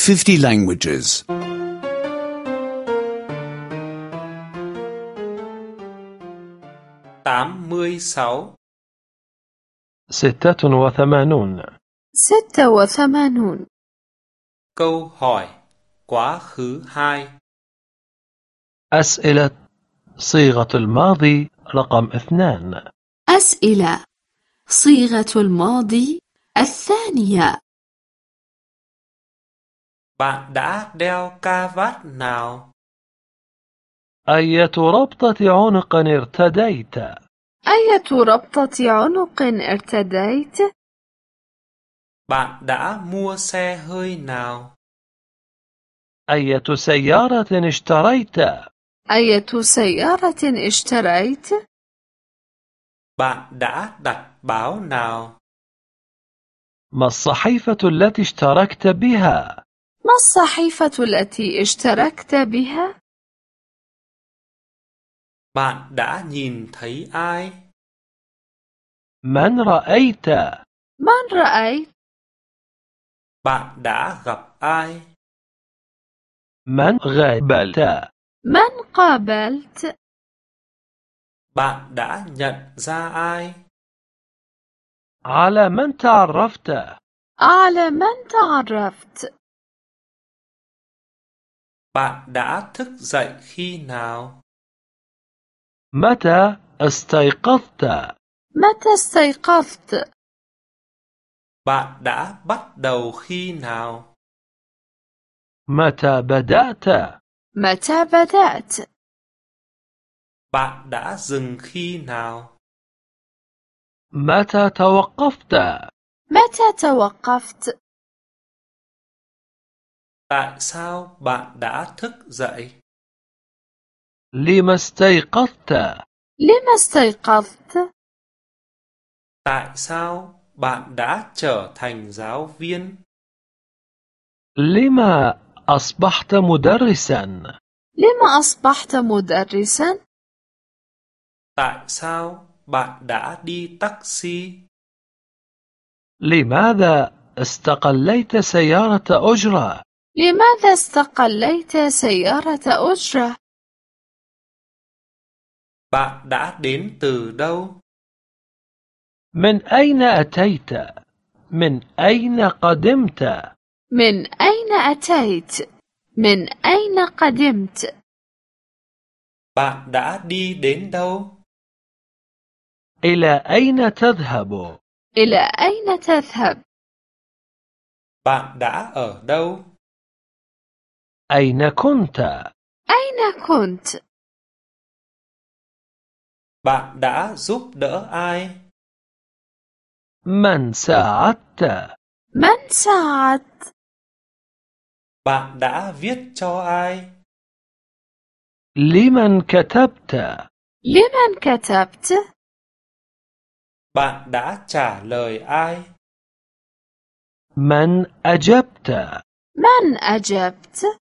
50 languages. 86 86 86 Câu hỏi quá khứ 2. أسئلة صيغة الماضي رقم 2. أسئلة صيغة الماضي الثانية. Bạn đã đeo ca vát nào? أية ربطة عنق ارتديت؟ أية ربطة عنق ارتديت؟ Bạn đã mua xe hơi nào? أية سيارة اشتريت؟ أية سيارة اشتريت؟ Bạn đã đặt báo nào? ما الصحيفة التي اشتركت بها؟ ما الصحيفة التي اشتركت بها؟ Bạn đã nhìn thấy ai? من رأيت؟ من رأيت؟ Bạn đã gặp ai? من قابلت؟ من قابلت؟ Bạn đã nhận ra ai? على من تعرفت؟ على من تعرفت؟ Bạn đã thức dậy khi nào? متى استيقظت؟ متى استيقظت؟ Bạn đã bắt đầu khi nào? متى بدأت؟ متى بدأت؟ Bạn đã dừng khi nào? متى توقفت؟ متى توقفت؟ Tại sao bạn đã thức dậy? لما استيقظت؟ لما استيقظت؟ Tại sao bạn đã trở thành giáo viên? لما أصبحت مدرسا؟ لما أصبحت مدرسا؟ Tại sao bạn đã đi taxi? لماذا استقليت سيارة أجرة؟ لماذا استقليت سيارة أجرة؟ Bạn đã đến từ đâu? من أين أتيت؟ من أين قدمت؟ من أين أتيت؟ من أين قدمت؟ Bạn đã đi đến đâu? إلى أين تذهب؟ إلى أين تذهب؟ Bạn đã ở đâu? أين كنت؟ أين كنت؟ Bạn đã giúp đỡ ai? من ساعدت؟ من ساعدت؟ Bạn đã viết cho ai? لمن كتبت؟ لمن كتبت؟ Bạn đã trả lời ai? من أجبت؟ من أجبت؟